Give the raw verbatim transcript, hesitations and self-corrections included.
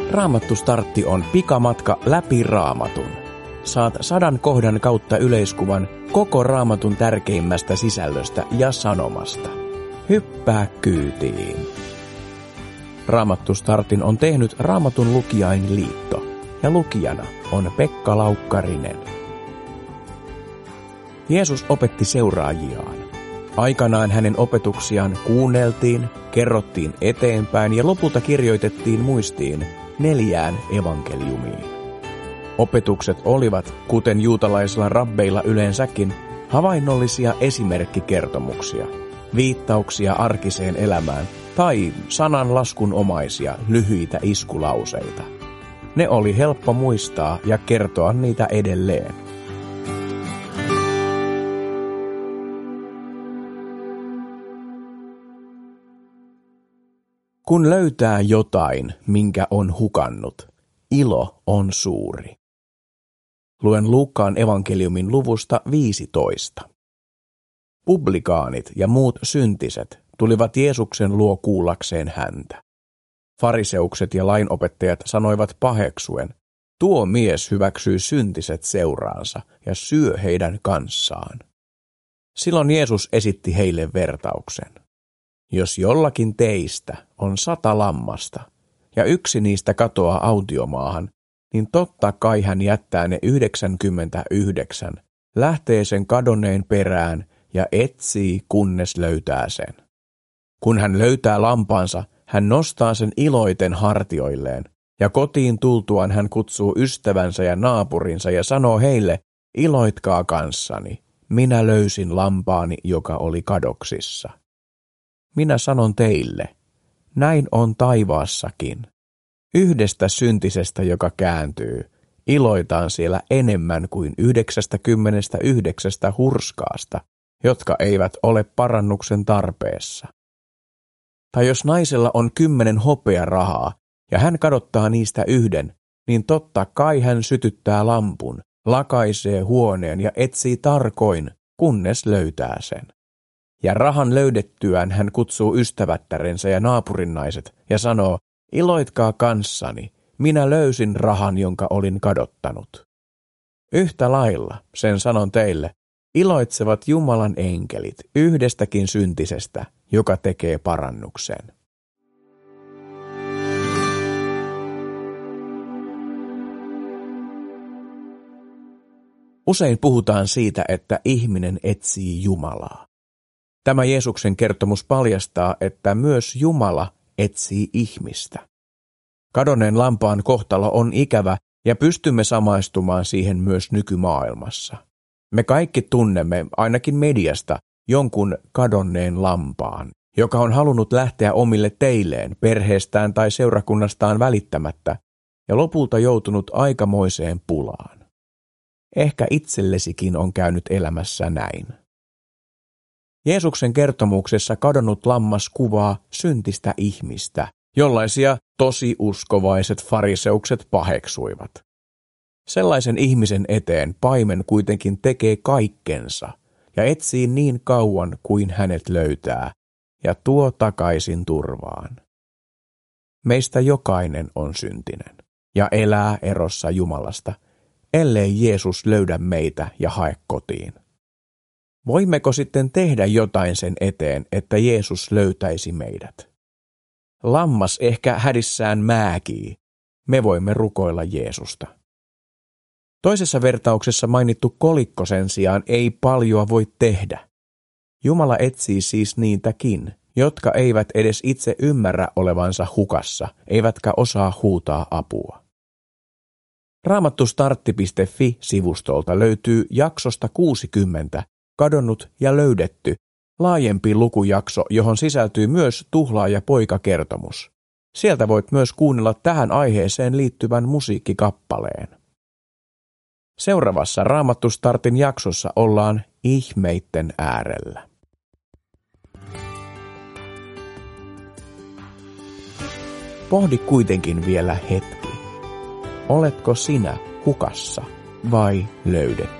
Raamattu Startti on pikamatka läpi Raamatun. Saat sadan kohdan kautta yleiskuvan koko Raamatun tärkeimmästä sisällöstä ja sanomasta. Hyppää kyytiin! Raamattu Startin on tehnyt Raamatun lukijain liitto ja lukijana on Pekka Laukkarinen. Jeesus opetti seuraajiaan. Aikanaan hänen opetuksiaan kuunneltiin, kerrottiin eteenpäin ja lopulta kirjoitettiin muistiin neljään evankeliumiin. Opetukset olivat, kuten juutalaisilla rabbeilla yleensäkin, havainnollisia esimerkkikertomuksia, viittauksia arkiseen elämään tai sananlaskunomaisia lyhyitä iskulauseita. Ne oli helppo muistaa ja kertoa niitä edelleen. Kun löytää jotain, minkä on hukannut, ilo on suuri. Luen Luukkaan evankeliumin luvusta viisitoista. Publikaanit ja muut syntiset tulivat Jeesuksen luo kuullakseen häntä. Fariseukset ja lainopettajat sanoivat paheksuen, tuo mies hyväksyy syntiset seuraansa ja syö heidän kanssaan. Silloin Jeesus esitti heille vertauksen. Jos jollakin teistä on sata lammasta ja yksi niistä katoaa autiomaahan, niin totta kai hän jättää ne yhdeksänkymmentäyhdeksän, lähtee sen kadonneen perään ja etsii, kunnes löytää sen. Kun hän löytää lampaansa, hän nostaa sen iloiten hartioilleen, ja kotiin tultuaan hän kutsuu ystävänsä ja naapurinsa ja sanoo heille, iloitkaa kanssani, minä löysin lampaani, joka oli kadoksissa. Minä sanon teille, näin on taivaassakin. Yhdestä syntisestä, joka kääntyy, iloitaan siellä enemmän kuin yhdeksästäkymmenestä yhdeksästä hurskaasta, jotka eivät ole parannuksen tarpeessa. Tai jos naisella on kymmenen hopearahaa ja hän kadottaa niistä yhden, niin totta kai hän sytyttää lampun, lakaisee huoneen ja etsii tarkoin, kunnes löytää sen. Ja rahan löydettyään hän kutsuu ystävättärensä ja naapurinnaiset ja sanoo, iloitkaa kanssani, minä löysin rahan, jonka olin kadottanut. Yhtä lailla, sen sanon teille, iloitsevat Jumalan enkelit yhdestäkin syntisestä, joka tekee parannuksen. Usein puhutaan siitä, että ihminen etsii Jumalaa. Tämä Jeesuksen kertomus paljastaa, että myös Jumala etsii ihmistä. Kadonneen lampaan kohtalo on ikävä ja pystymme samaistumaan siihen myös nykymaailmassa. Me kaikki tunnemme, ainakin mediasta, jonkun kadonneen lampaan, joka on halunnut lähteä omille teilleen perheestään tai seurakunnastaan välittämättä ja lopulta joutunut aikamoiseen pulaan. Ehkä itsellesikin on käynyt elämässä näin. Jeesuksen kertomuksessa kadonnut lammas kuvaa syntistä ihmistä, jollaisia tosi uskovaiset fariseukset paheksuivat. Sellaisen ihmisen eteen paimen kuitenkin tekee kaikkensa ja etsii niin kauan kuin hänet löytää ja tuo takaisin turvaan. Meistä jokainen on syntinen ja elää erossa Jumalasta, ellei Jeesus löydä meitä ja hae kotiin. Voimmeko sitten tehdä jotain sen eteen, että Jeesus löytäisi meidät? Lammas ehkä hädissään määkii. Me voimme rukoilla Jeesusta. Toisessa vertauksessa mainittu kolikko sen sijaan ei paljoa voi tehdä. Jumala etsii siis niitäkin, jotka eivät edes itse ymmärrä olevansa hukassa, eivätkä osaa huutaa apua. Raamattustartti piste fi-sivustolta löytyy jaksosta kuusikymmentä, kadonnut ja löydetty, laajempi lukujakso, johon sisältyy myös tuhlaaja-poika-kertomus. Sieltä voit myös kuunnella tähän aiheeseen liittyvän musiikkikappaleen. Seuraavassa Raamattustartin jaksossa ollaan ihmeitten äärellä. Pohdi kuitenkin vielä hetki. Oletko sinä hukassa vai löydetty?